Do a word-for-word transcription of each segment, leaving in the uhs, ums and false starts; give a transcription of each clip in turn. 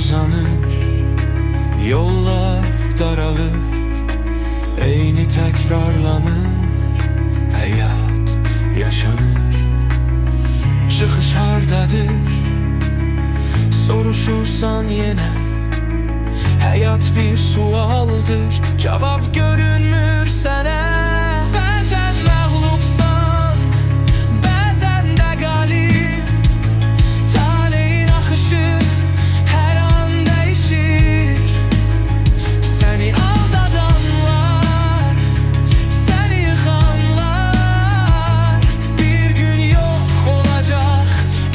uzanır, yollar daralır, eyni tekrarlanır, hayat yaşanır. Çıkış hardadır, soruşursan yine, hayat bir sualdır, cevap görünmür sana. Bazen məğlubsan, bazen de galip, taleyin akışı her an değişir. Seni aldadanlar, seni yıkanlar, bir gün yok olacak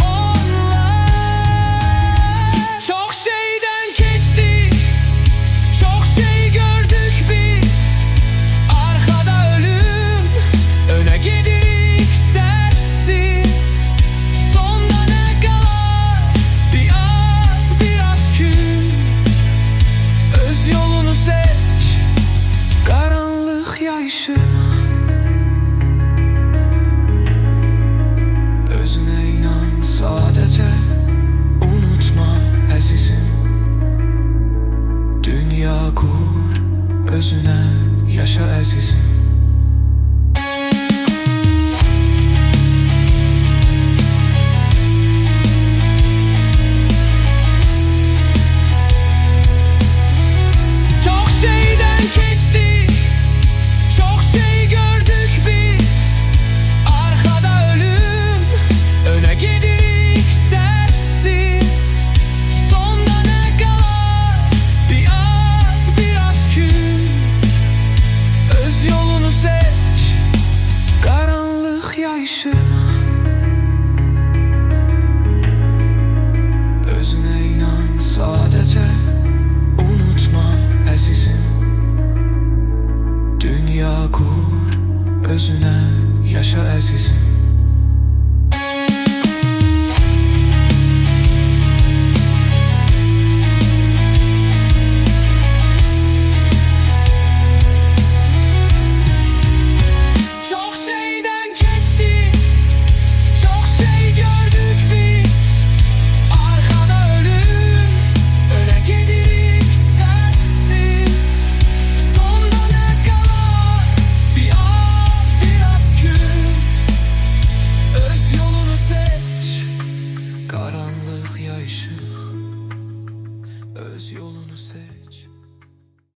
onlar. Çok şeyden geçtik, çok şey gördük biz, arkada ölüm, öne gidik sessiz. Sonda ne kalar, bir at biraz kül, öz yolunu seç, karanlık ya ışık. Özüne inan sadece, unutma əzizim. Dünya kur, özüne yaşa əzizim. Çok şeyden geçtik, çok şey gördük biz, arkada ölüm, öne gidik sessiz. Sonda ne kalar, bir at biraz kül, öz yolunu seç, karanlık ya ışık. Özüne inan sadece, unutma əzizim. Dünya kur, özüne yaşa əzizim. Çok şeyden geçtik, çok şey gördük biz, arkada ölüm, öne gidik sessiz. Sonda ne kalar, bir at biraz kül, öz yolunu seç, karanlık ya ışık, öz yolunu seç.